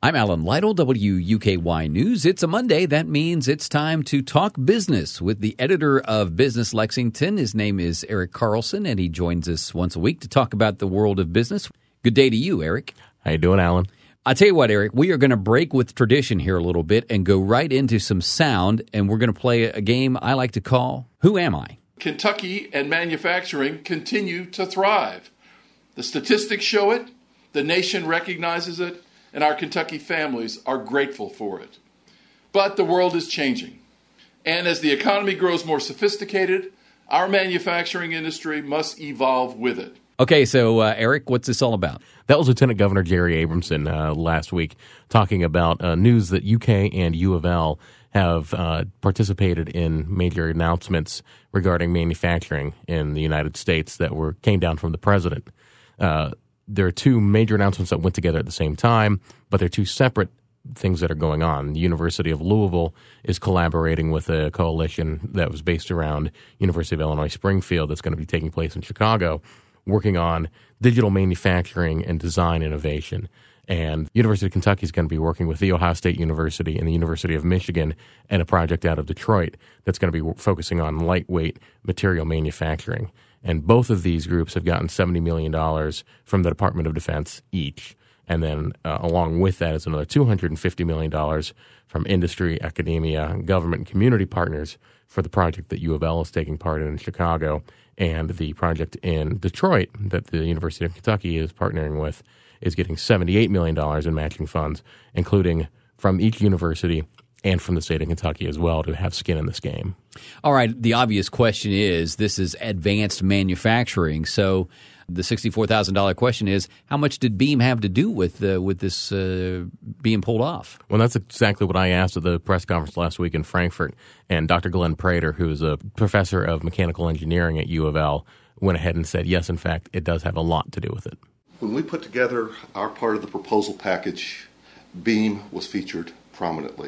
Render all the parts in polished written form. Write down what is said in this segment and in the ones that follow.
I'm Alan Lytle, WUKY News. It's a Monday. That means it's time to talk business with the editor of Business Lexington. His name is Eric Carlson, and he joins us once a week to talk about the world of business. Good day to you, Eric. How you doing, Alan? I tell you what, Eric, we are going to break with tradition here a little bit and go right into some sound, and we're going to play a game I like to call Who Am I? Kentucky and manufacturing continue to thrive. The statistics show it, the nation recognizes it, and our Kentucky families are grateful for it. But the world is changing. And as the economy grows more sophisticated, our manufacturing industry must evolve with it. Okay, so Eric, what's this all about? That was Lieutenant Governor Jerry Abramson last week talking about news that UK and U of L have participated in major announcements regarding manufacturing in the United States that came down from the president. There are two major announcements that went together at the same time, but they're two separate things that are going on. The University of Louisville is collaborating with a coalition that was based around University of Illinois Springfield that's going to be taking place in Chicago, working on digital manufacturing and design innovation. And University of Kentucky is going to be working with The Ohio State University and the University of Michigan and a project out of Detroit that's going to be focusing on lightweight material manufacturing. And both of these groups have gotten $70 million from the Department of Defense each. And then along with that is another $250 million from industry, academia, government, and community partners for the project that U of L is taking part in Chicago, and the project in Detroit that the University of Kentucky is partnering with is getting $78 million in matching funds, including from each university and from the state of Kentucky as well, to have skin in this game. All right, the obvious question is, this is advanced manufacturing, so the $64,000 question is, how much did Beam have to do with this being pulled off? Well, that's exactly what I asked at the press conference last week in Frankfurt, and Dr. Glenn Prater, who is a professor of mechanical engineering at U of L, went ahead and said, yes, in fact, it does have a lot to do with it. When we put together our part of the proposal package, Beam was featured prominently.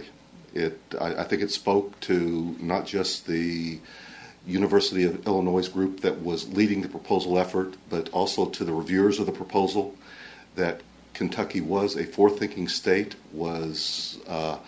I think it spoke to not just the University of Illinois group that was leading the proposal effort, but also to the reviewers of the proposal, that Kentucky was a forward-thinking state, was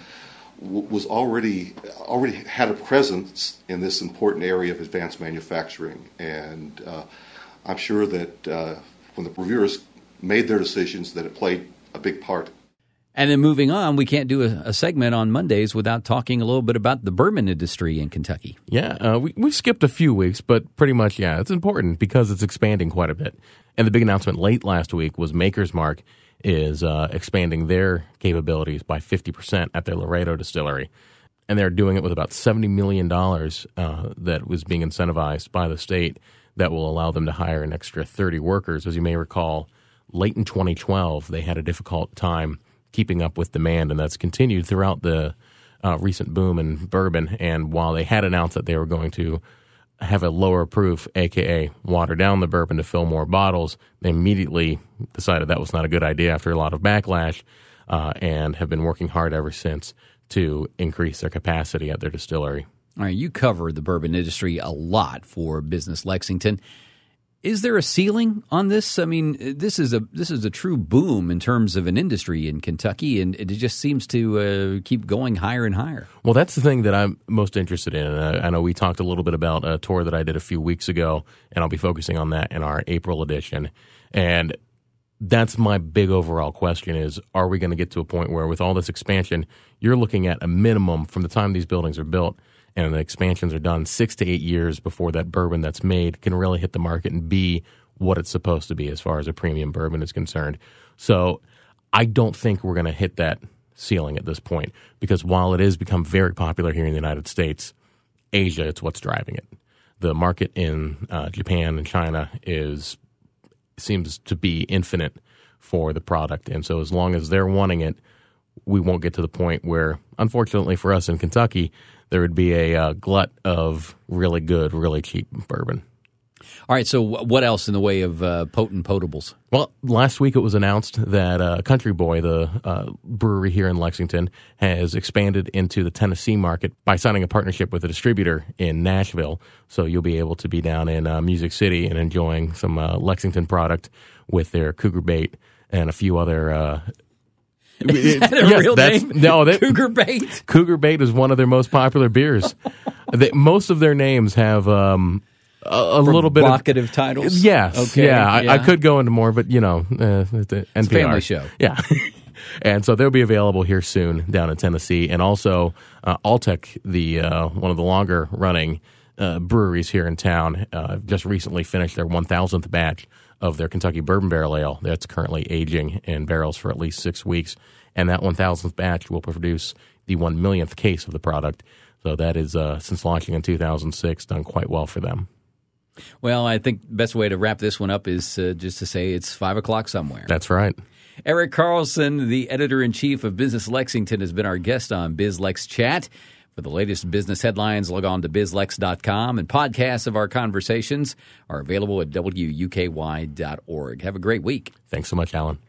already had a presence in this important area of advanced manufacturing. And I'm sure that when the reviewers made their decisions, that it played a big part. And then moving on, we can't do a segment on Mondays without talking a little bit about the bourbon industry in Kentucky. Yeah, we've skipped a few weeks, but pretty much, yeah, it's important because it's expanding quite a bit. And the big announcement late last week was Maker's Mark is expanding their capabilities by 50% at their Laredo distillery. And they're doing it with about $70 million that was being incentivized by the state that will allow them to hire an extra 30 workers. As you may recall, late in 2012, they had a difficult time keeping up with demand, and that's continued throughout the recent boom in bourbon. And while they had announced that they were going to have a lower proof, a.k.a. water down the bourbon to fill more bottles, they immediately decided that was not a good idea after a lot of backlash, and have been working hard ever since to increase their capacity at their distillery. All right, you cover the bourbon industry a lot for Business Lexington. Is there a ceiling on this? I mean, this is a true boom in terms of an industry in Kentucky, and it just seems to keep going higher and higher. Well, that's the thing that I'm most interested in. I know we talked a little bit about a tour that I did a few weeks ago, and I'll be focusing on that in our April edition. And that's my big overall question is, are we going to get to a point where with all this expansion, you're looking at a minimum from the time these buildings are built and the expansions are done 6 to 8 years before that bourbon that's made can really hit the market and be what it's supposed to be as far as a premium bourbon is concerned. So I don't think we're going to hit that ceiling at this point, because while it has become very popular here in the United States, Asia, it's what's driving it. The market in Japan and China seems to be infinite for the product. And so as long as they're wanting it, we won't get to the point where, unfortunately for us in Kentucky, there would be a glut of really good, really cheap bourbon. All right, so what else in the way of potent potables? Well, last week it was announced that Country Boy, the brewery here in Lexington, has expanded into the Tennessee market by signing a partnership with a distributor in Nashville. So you'll be able to be down in Music City and enjoying some Lexington product with their Cougar Bait and a few other Is that a real name? No, Cougar Bait? Cougar Bait is one of their most popular beers. Most of their names have a little bit of provocative titles. Yes, Okay. yeah. I could go into more, but the NPR. It's a family show. Yeah. And so they'll be available here soon down in Tennessee. And also Alltech, one of the longer running breweries here in town, just recently finished their 1,000th batch of their Kentucky Bourbon Barrel Ale. That's currently aging in barrels for at least 6 weeks. And that 1,000th batch will produce the 1 millionth case of the product. So that is, since launching in 2006, done quite well for them. Well, I think the best way to wrap this one up is just to say it's 5 o'clock somewhere. That's right. Eric Carlson, the editor-in-chief of Business Lexington, has been our guest on BizLex Chat. For the latest business headlines, log on to bizlex.com, and podcasts of our conversations are available at wuky.org. Have a great week. Thanks so much, Alan.